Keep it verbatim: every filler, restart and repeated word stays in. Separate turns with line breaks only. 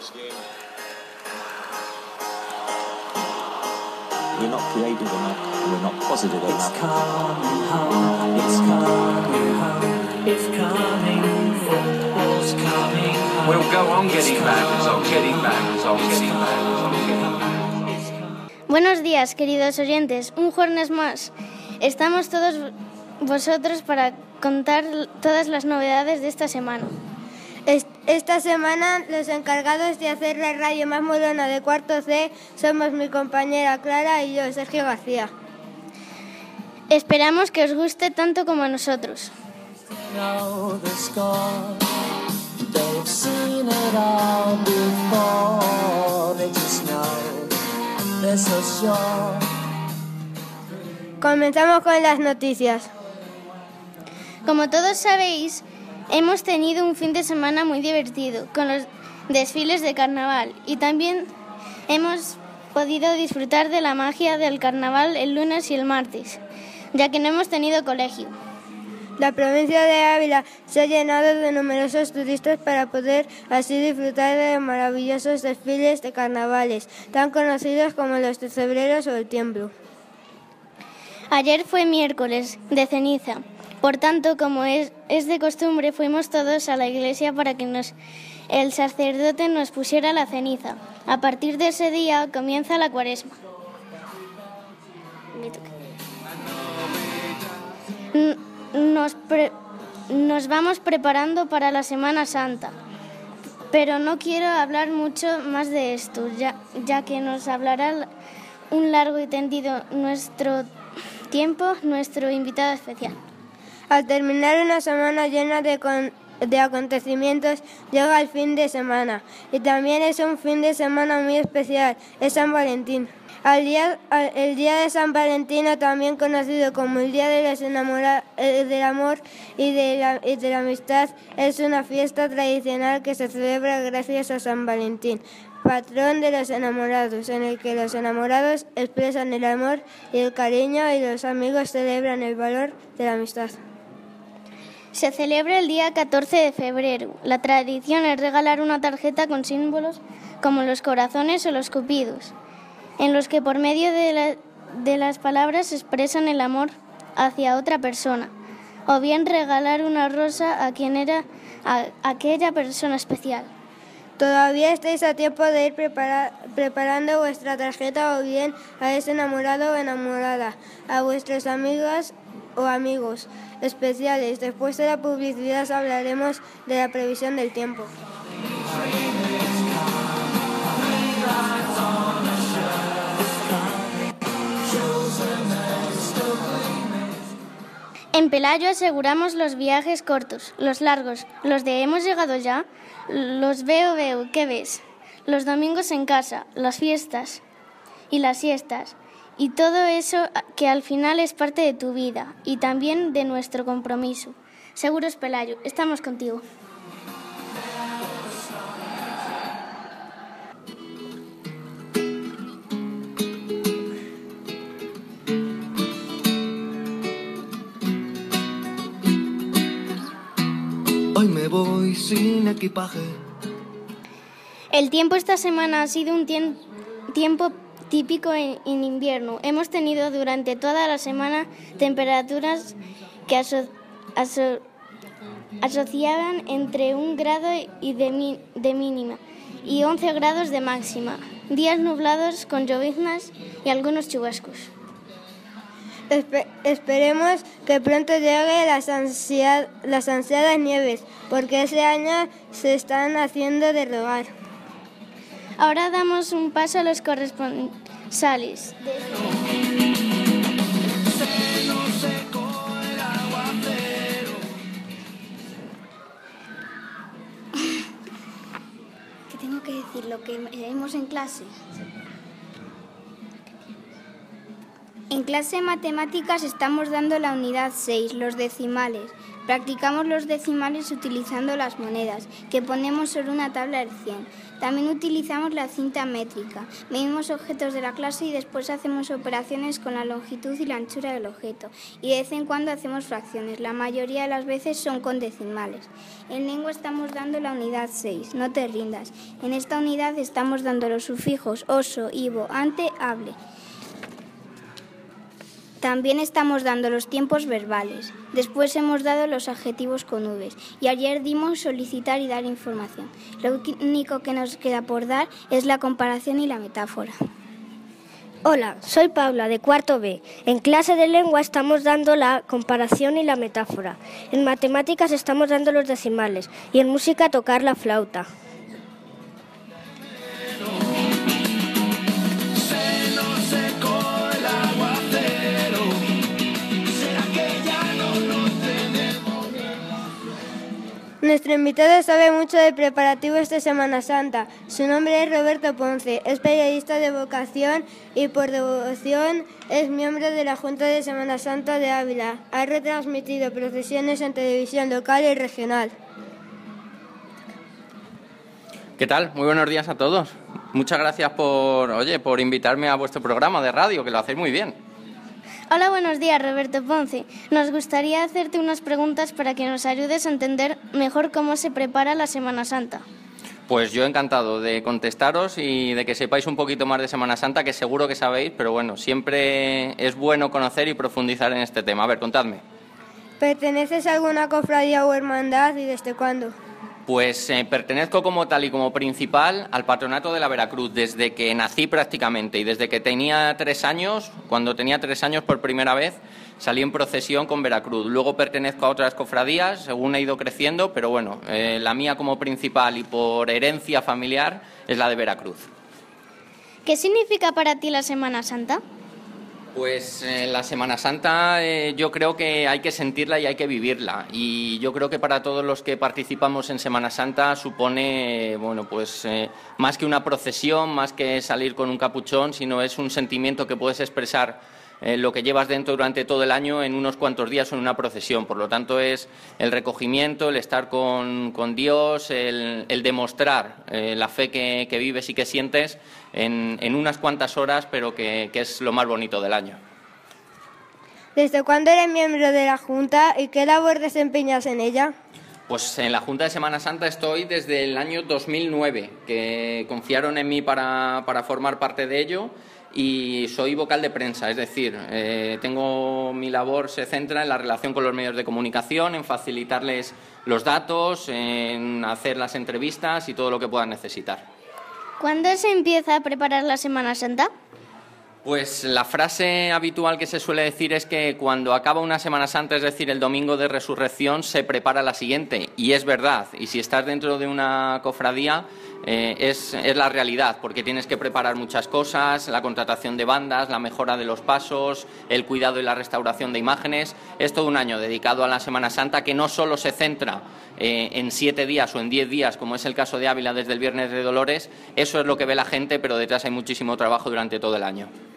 We're not creative enough, we're not positive enough.
It's coming home, it's coming home, it's coming, football's coming home.
We'll go on getting back, on getting back, on getting back, on getting back.
Buenos días, queridos oyentes. Un jueves más. Estamos todos vosotros para contar todas las novedades de esta semana.
Esta semana los encargados de hacer la radio más molona de cuarto C somos mi compañera Clara y yo, Sergio García.
Esperamos que os guste tanto como a nosotros.
Comenzamos con las noticias.
Como todos sabéis, hemos tenido un fin de semana muy divertido con los desfiles de carnaval y también hemos podido disfrutar de la magia del carnaval el lunes y el martes, ya que no hemos tenido colegio.
La provincia de Ávila se ha llenado de numerosos turistas para poder así disfrutar de los maravillosos desfiles de carnavales, tan conocidos como los decebreros o el tiemblo.
Ayer fue miércoles de ceniza. Por tanto, como es, es de costumbre, fuimos todos a la iglesia para que nos, el sacerdote nos pusiera la ceniza. A partir de ese día comienza la cuaresma. Nos, pre, nos vamos preparando para la Semana Santa, pero no quiero hablar mucho más de esto, ya, ya que nos hablará un largo y tendido nuestro tiempo, nuestro invitado especial.
Al terminar una semana llena de, con, de acontecimientos, llega el fin de semana. Y también es un fin de semana muy especial, es San Valentín. Al día, al, el día de San Valentín, también conocido como el Día de los Enamorados, eh, del Amor y de, la, y de la Amistad, es una fiesta tradicional que se celebra gracias a San Valentín, patrón de los enamorados, en el que los enamorados expresan el amor y el cariño y los amigos celebran el valor de la amistad.
Se celebra el día catorce de febrero. La tradición es regalar una tarjeta con símbolos como los corazones o los cupidos, en los que por medio de, la, de las palabras expresan el amor hacia otra persona, o bien regalar una rosa a quien era a, a aquella persona especial.
Todavía estáis a tiempo de ir prepara, preparando vuestra tarjeta o bien a ese enamorado o enamorada, a vuestros amigos o amigos especiales. Después de la publicidad hablaremos de la previsión del tiempo.
En Pelayo aseguramos los viajes cortos, los largos, los de hemos llegado ya, los veo veo, ¿qué ves? Los domingos en casa, las fiestas y las siestas. Y todo eso que al final es parte de tu vida y también de nuestro compromiso. Seguros Pelayo, estamos contigo.
Hoy me voy sin equipaje.
El tiempo esta semana ha sido un tiem- tiempo típico en, en invierno. Hemos tenido durante toda la semana temperaturas que aso- aso- asociaban entre un grado y de, mi- de mínima y once grados de máxima. Días nublados con lloviznas y algunos chubascos.
Espe- esperemos que pronto lleguen las, ansia- las ansiadas nieves, porque ese año se están haciendo de rogar.
Ahora damos un paso a los corresponsales.
¿Qué tengo que decir? ¿Lo que leemos en clase? En clase de matemáticas estamos dando la unidad seis, los decimales. Practicamos los decimales utilizando las monedas, que ponemos sobre una tabla del cien. También utilizamos la cinta métrica. Medimos objetos de la clase y después hacemos operaciones con la longitud y la anchura del objeto. Y de vez en cuando hacemos fracciones. La mayoría de las veces son con decimales. En lengua estamos dando la unidad seis, no te rindas. En esta unidad estamos dando los sufijos oso, ivo, ante, hable. También estamos dando los tiempos verbales. Después hemos dado los adjetivos con Vs. Y ayer dimos solicitar y dar información. Lo único que nos queda por dar es la comparación y la metáfora.
Hola, soy Paula, de cuarto B. En clase de lengua estamos dando la comparación y la metáfora. En matemáticas estamos dando los decimales. Y en música tocar la flauta.
Nuestro invitado sabe mucho de preparativos de Semana Santa. Su nombre es Roberto Ponce, es periodista de vocación y por devoción es miembro de la Junta de Semana Santa de Ávila. Ha retransmitido procesiones en televisión local y regional.
¿Qué tal? Muy buenos días a todos. Muchas gracias por, oye, por invitarme a vuestro programa de radio, que lo hacéis muy bien.
Hola, buenos días, Roberto Ponce. Nos gustaría hacerte unas preguntas para que nos ayudes a entender mejor cómo se prepara la Semana Santa.
Pues yo encantado de contestaros y de que sepáis un poquito más de Semana Santa, que seguro que sabéis, pero bueno, siempre es bueno conocer y profundizar en este tema. A ver, contadme.
¿Perteneces a alguna cofradía o hermandad y desde cuándo?
Pues eh, pertenezco como tal y como principal al Patronato de la Veracruz desde que nací prácticamente y desde que tenía tres años, cuando tenía tres años por primera vez, salí en procesión con Veracruz. Luego pertenezco a otras cofradías según he ido creciendo, pero bueno, eh, la mía como principal y por herencia familiar es la de Veracruz.
¿Qué significa para ti la Semana Santa?
Pues eh, la Semana Santa eh, yo creo que hay que sentirla y hay que vivirla, y yo creo que para todos los que participamos en Semana Santa supone, eh, bueno, pues eh, más que una procesión, más que salir con un capuchón, sino es un sentimiento que puedes expresar eh, lo que llevas dentro durante todo el año en unos cuantos días o en una procesión. Por lo tanto es el recogimiento, el estar con, con Dios, el, el demostrar eh, la fe que, que vives y que sientes en, en unas cuantas horas, pero que, que es lo más bonito del año.
¿Desde cuándo eres miembro de la Junta y qué labor desempeñas en ella?
Pues en la Junta de Semana Santa estoy desde el año dos mil nueve, que confiaron en mí para, para formar parte de ello, y soy vocal de prensa, es decir, eh, tengo mi labor se centra en la relación con los medios de comunicación, en facilitarles los datos, en hacer las entrevistas y todo lo que puedan necesitar.
¿Cuándo se empieza a preparar la Semana Santa?
Pues la frase habitual que se suele decir es que cuando acaba una Semana Santa, es decir, el domingo de Resurrección, se prepara la siguiente, y es verdad, y si estás dentro de una cofradía eh, es, es la realidad, porque tienes que preparar muchas cosas, la contratación de bandas, la mejora de los pasos, el cuidado y la restauración de imágenes. Es todo un año dedicado a la Semana Santa, que no solo se centra eh, en siete días o en diez días, como es el caso de Ávila desde el Viernes de Dolores. Eso es lo que ve la gente, pero detrás hay muchísimo trabajo durante todo el año.